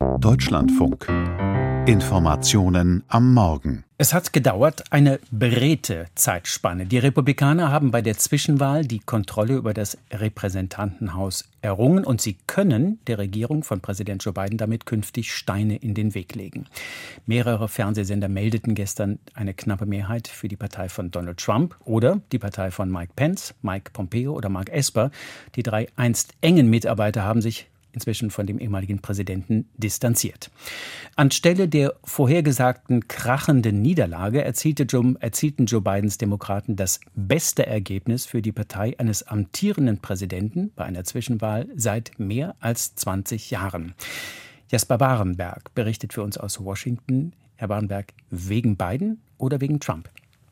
Deutschlandfunk. Informationen am Morgen. Es hat gedauert, eine beredte Zeitspanne. Die Republikaner haben bei der Zwischenwahl die Kontrolle über das Repräsentantenhaus errungen und sie können der Regierung von Präsident Joe Biden damit künftig Steine in den Weg legen. Mehrere Fernsehsender meldeten gestern eine knappe Mehrheit für die Partei von Donald Trump oder die Partei von Mike Pence, Mike Pompeo oder Mark Esper. Die drei einst engen Mitarbeiter haben sich inzwischen von dem ehemaligen Präsidenten distanziert. Anstelle der vorhergesagten krachenden Niederlage erzielten Joe Bidens Demokraten das beste Ergebnis für die Partei eines amtierenden Präsidenten bei einer Zwischenwahl seit mehr als 20 Jahren. Jasper Barenberg berichtet für uns aus Washington. Herr Barenberg, wegen Biden oder wegen Trump?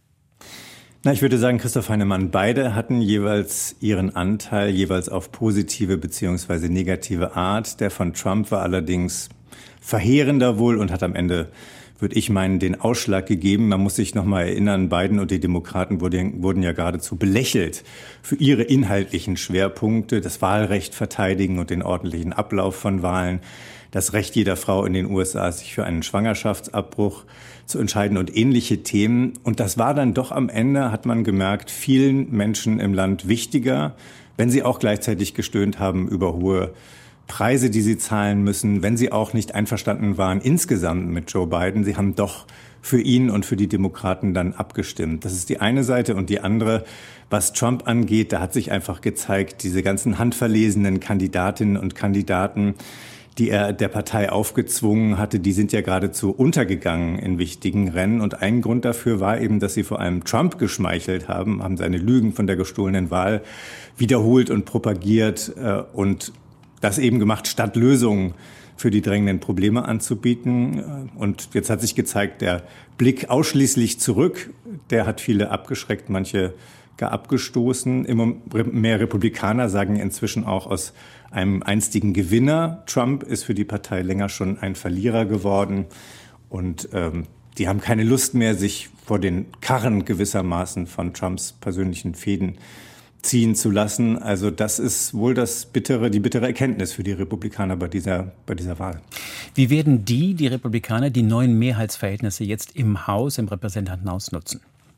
Ich würde sagen, Christoph Heinemann, beide hatten jeweils ihren Anteil, jeweils auf positive bzw. negative Art. Der von Trump war allerdings verheerender wohl und hat am Ende, würde ich meinen, den Ausschlag gegeben. Man muss sich noch mal erinnern, Biden und die Demokraten wurden ja geradezu belächelt für ihre inhaltlichen Schwerpunkte, das Wahlrecht verteidigen und den ordentlichen Ablauf von Wahlen, das Recht jeder Frau in den USA, sich für einen Schwangerschaftsabbruch zu entscheiden und ähnliche Themen. Und das war dann doch am Ende, hat man gemerkt, vielen Menschen im Land wichtiger, wenn sie auch gleichzeitig gestöhnt haben über hohe Preise, die sie zahlen müssen, wenn sie auch nicht einverstanden waren insgesamt mit Joe Biden. Sie haben doch für ihn und für die Demokraten dann abgestimmt. Das ist die eine Seite. Und die andere, was Trump angeht, da hat sich einfach gezeigt, diese ganzen handverlesenen Kandidatinnen und Kandidaten, die er der Partei aufgezwungen hatte, die sind ja geradezu untergegangen in wichtigen Rennen. Und ein Grund dafür war eben, dass sie vor allem Trump geschmeichelt haben seine Lügen von der gestohlenen Wahl wiederholt und propagiert und das eben gemacht, statt Lösungen für die drängenden Probleme anzubieten. Und jetzt hat sich gezeigt, der Blick ausschließlich zurück, der hat viele abgeschreckt, manche gar abgestoßen. Immer mehr Republikaner sagen inzwischen auch aus einem einstigen Gewinner. Trump ist für die Partei länger schon ein Verlierer geworden. Und die haben keine Lust mehr, sich vor den Karren gewissermaßen von Trumps persönlichen Fäden ziehen zu lassen. Also das ist wohl die bittere Erkenntnis für die Republikaner bei dieser Wahl. Wie werden die Republikaner, die neuen Mehrheitsverhältnisse jetzt im Repräsentantenhaus nutzen?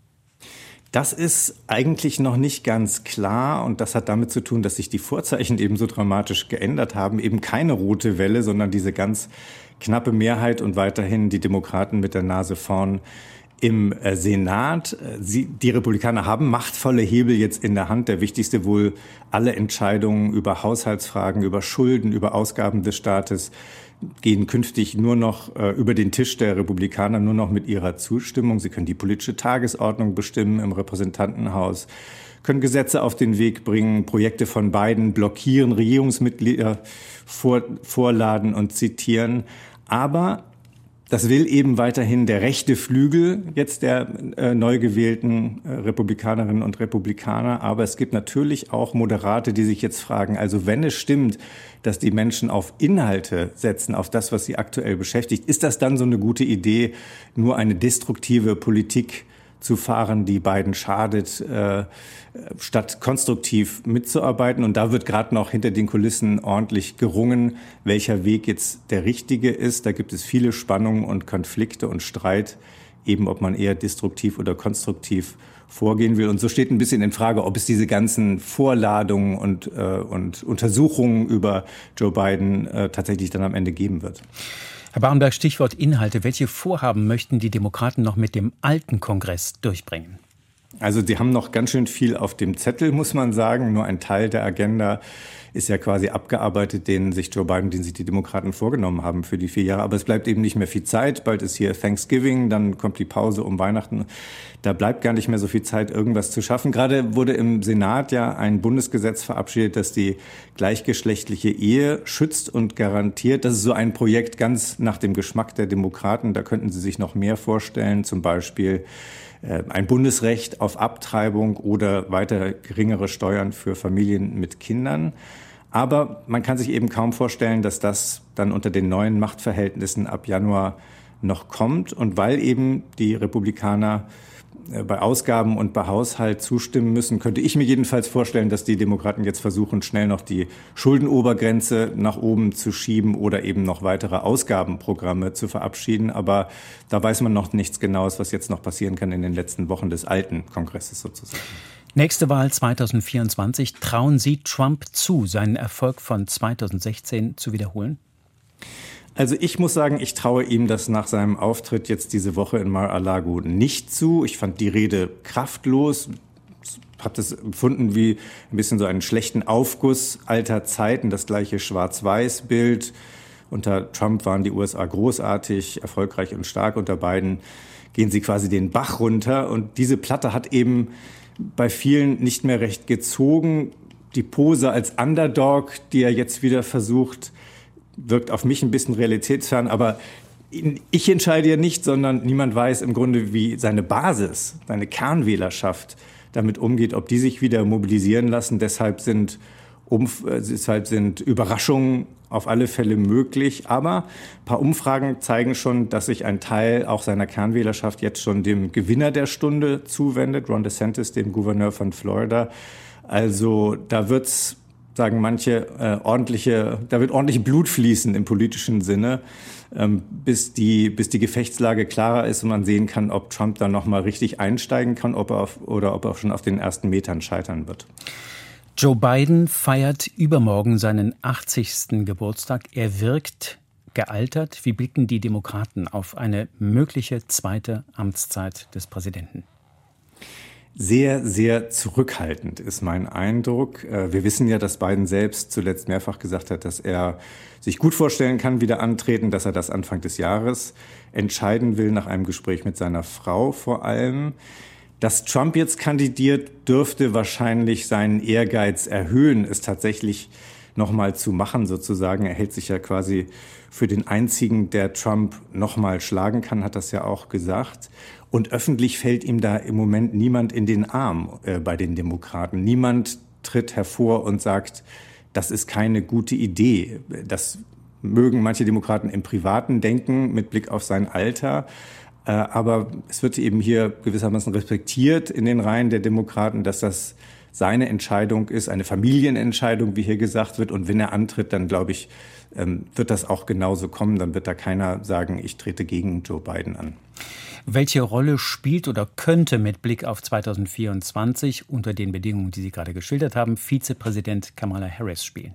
Das ist eigentlich noch nicht ganz klar und das hat damit zu tun, dass sich die Vorzeichen eben so dramatisch geändert haben. Eben keine rote Welle, sondern diese ganz knappe Mehrheit und weiterhin die Demokraten mit der Nase vorn im Senat. Die Republikaner haben machtvolle Hebel jetzt in der Hand. Der wichtigste wohl, alle Entscheidungen über Haushaltsfragen, über Schulden, über Ausgaben des Staates gehen künftig nur noch über den Tisch der Republikaner, nur noch mit ihrer Zustimmung. Sie können die politische Tagesordnung bestimmen im Repräsentantenhaus, können Gesetze auf den Weg bringen, Projekte von Biden blockieren, Regierungsmitglieder vorladen und zitieren. Aber das will eben weiterhin der rechte Flügel jetzt der neu gewählten Republikanerinnen und Republikaner. Aber es gibt natürlich auch Moderate, die sich jetzt fragen, also wenn es stimmt, dass die Menschen auf Inhalte setzen, auf das, was sie aktuell beschäftigt, ist das dann so eine gute Idee, nur eine destruktive Politik zu fahren, die Biden schadet, statt konstruktiv mitzuarbeiten. Und da wird gerade noch hinter den Kulissen ordentlich gerungen, welcher Weg jetzt der richtige ist. Da gibt es viele Spannungen und Konflikte und Streit, eben ob man eher destruktiv oder konstruktiv vorgehen will. Und so steht ein bisschen in Frage, ob es diese ganzen Vorladungen und Untersuchungen über Joe Biden tatsächlich dann am Ende geben wird. Herr Barenberg, Stichwort Inhalte. Welche Vorhaben möchten die Demokraten noch mit dem alten Kongress durchbringen? Also sie haben noch ganz schön viel auf dem Zettel, muss man sagen. Nur ein Teil der Agenda ist ja quasi abgearbeitet, den sich die Demokraten vorgenommen haben für die 4 Jahre. Aber es bleibt eben nicht mehr viel Zeit. Bald ist hier Thanksgiving, dann kommt die Pause um Weihnachten. Da bleibt gar nicht mehr so viel Zeit, irgendwas zu schaffen. Gerade wurde im Senat ja ein Bundesgesetz verabschiedet, das die gleichgeschlechtliche Ehe schützt und garantiert. Das ist so ein Projekt ganz nach dem Geschmack der Demokraten. Da könnten sie sich noch mehr vorstellen, zum Beispiel ein Bundesrecht auf Abtreibung oder weiter geringere Steuern für Familien mit Kindern. Aber man kann sich eben kaum vorstellen, dass das dann unter den neuen Machtverhältnissen ab Januar noch kommt. Und weil eben die Republikaner bei Ausgaben und bei Haushalt zustimmen müssen, könnte ich mir jedenfalls vorstellen, dass die Demokraten jetzt versuchen, schnell noch die Schuldenobergrenze nach oben zu schieben oder eben noch weitere Ausgabenprogramme zu verabschieden. Aber da weiß man noch nichts Genaues, was jetzt noch passieren kann in den letzten Wochen des alten Kongresses sozusagen. Nächste Wahl 2024. Trauen Sie Trump zu, seinen Erfolg von 2016 zu wiederholen? Also ich muss sagen, ich traue ihm das nach seinem Auftritt jetzt diese Woche in Mar-a-Lago nicht zu. Ich fand die Rede kraftlos, habe das empfunden wie ein bisschen so einen schlechten Aufguss alter Zeiten, das gleiche Schwarz-Weiß-Bild. Unter Trump waren die USA großartig, erfolgreich und stark. Unter Biden gehen sie quasi den Bach runter. Und diese Platte hat eben bei vielen nicht mehr recht gezogen. Die Pose als Underdog, die er jetzt wieder versucht, wirkt auf mich ein bisschen realitätsfern, aber ich entscheide ja nicht, sondern niemand weiß im Grunde, wie seine Basis, seine Kernwählerschaft damit umgeht, ob die sich wieder mobilisieren lassen. Deshalb sind Überraschungen auf alle Fälle möglich. Aber ein paar Umfragen zeigen schon, dass sich ein Teil auch seiner Kernwählerschaft jetzt schon dem Gewinner der Stunde zuwendet, Ron DeSantis, dem Gouverneur von Florida. Also da wird's, sagen manche, da wird ordentlich Blut fließen im politischen Sinne, bis die Gefechtslage klarer ist und man sehen kann, ob Trump dann noch mal richtig einsteigen kann, ob er schon auf den ersten Metern scheitern wird. Joe Biden feiert übermorgen seinen 80. Geburtstag. Er wirkt gealtert. Wie blicken die Demokraten auf eine mögliche zweite Amtszeit des Präsidenten? Sehr, sehr zurückhaltend ist mein Eindruck. Wir wissen ja, dass Biden selbst zuletzt mehrfach gesagt hat, dass er sich gut vorstellen kann, wieder antreten, dass er das Anfang des Jahres entscheiden will, nach einem Gespräch mit seiner Frau vor allem. Dass Trump jetzt kandidiert, dürfte wahrscheinlich seinen Ehrgeiz erhöhen, es tatsächlich nochmal zu machen sozusagen. Er hält sich ja quasi für den einzigen, der Trump nochmal schlagen kann, hat das ja auch gesagt. Und öffentlich fällt ihm da im Moment niemand in den Arm bei den Demokraten. Niemand tritt hervor und sagt, das ist keine gute Idee. Das mögen manche Demokraten im Privaten denken, mit Blick auf sein Alter. Aber es wird eben hier gewissermaßen respektiert in den Reihen der Demokraten, dass das seine Entscheidung ist, eine Familienentscheidung, wie hier gesagt wird. Und wenn er antritt, dann glaube ich, wird das auch genauso kommen. Dann wird da keiner sagen, ich trete gegen Joe Biden an. Welche Rolle spielt oder könnte mit Blick auf 2024 unter den Bedingungen, die Sie gerade geschildert haben, Vizepräsident Kamala Harris spielen?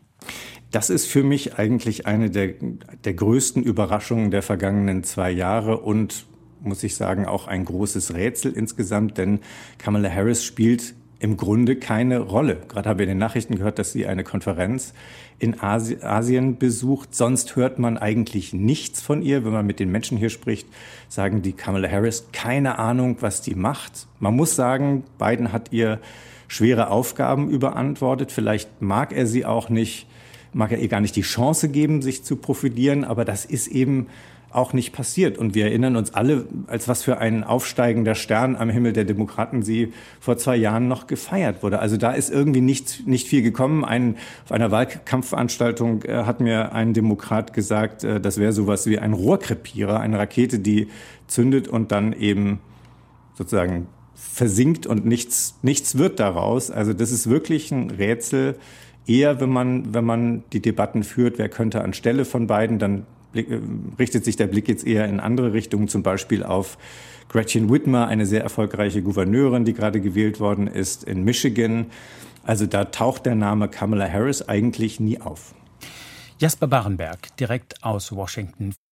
Das ist für mich eigentlich eine der größten Überraschungen der vergangenen 2 Jahre und, muss ich sagen, auch ein großes Rätsel insgesamt, denn Kamala Harris spielt im Grunde keine Rolle. Gerade habe ich in den Nachrichten gehört, dass sie eine Konferenz in Asien besucht. Sonst hört man eigentlich nichts von ihr. Wenn man mit den Menschen hier spricht, sagen die Kamala Harris keine Ahnung, was die macht. Man muss sagen, Biden hat ihr schwere Aufgaben überantwortet. Vielleicht mag er ihr gar nicht die Chance geben, sich zu profilieren. Aber das ist eben auch nicht passiert. Und wir erinnern uns alle, als was für ein aufsteigender Stern am Himmel der Demokraten sie vor 2 Jahren noch gefeiert wurde. Also da ist irgendwie nicht viel gekommen. Auf einer Wahlkampfveranstaltung hat mir ein Demokrat gesagt, das wäre sowas wie ein Rohrkrepierer, eine Rakete, die zündet und dann eben sozusagen versinkt und nichts wird daraus. Also das ist wirklich ein Rätsel. Eher, wenn man die Debatten führt, wer könnte anstelle von Biden, dann richtet sich der Blick jetzt eher in andere Richtungen, zum Beispiel auf Gretchen Whitmer, eine sehr erfolgreiche Gouverneurin, die gerade gewählt worden ist in Michigan. Also da taucht der Name Kamala Harris eigentlich nie auf. Jasper Barenberg, direkt aus Washington.